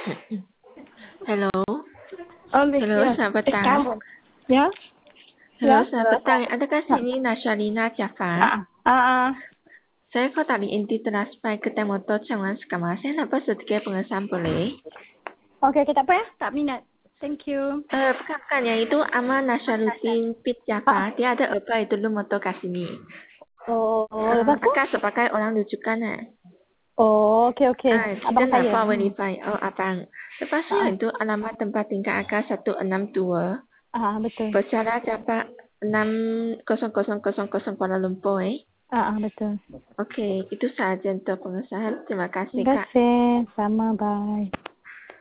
Hello, Oh, hello, ya. selamat petang. Kamu. Ya? Hello, Ya? selamat petang. Adakah sini Nashalina Jafar? Saya kota di inti transpai ke Temoto Changlan Skama. Saya dapat sedikit pengesahan boleh? Oke, kita apa ya? Tak minat. Thank you. Bukan yang itu Ama Nashaluddin Pit Jafar. Dia ada apply dulu motor kat sini. Oh, lepas tu? Akak sebagai orang rujukan Oh, okey. Abang Kita nak saya. verify. Oh, abang. Lepas itu alamat tempat tinggal akak 162. Betul. Bercara Jafar 600000 Kuala Lumpur Betul. Okey, itu sahaja untuk pengesahan. Terima kasih, Terima Kak. kasih. Sama, bye.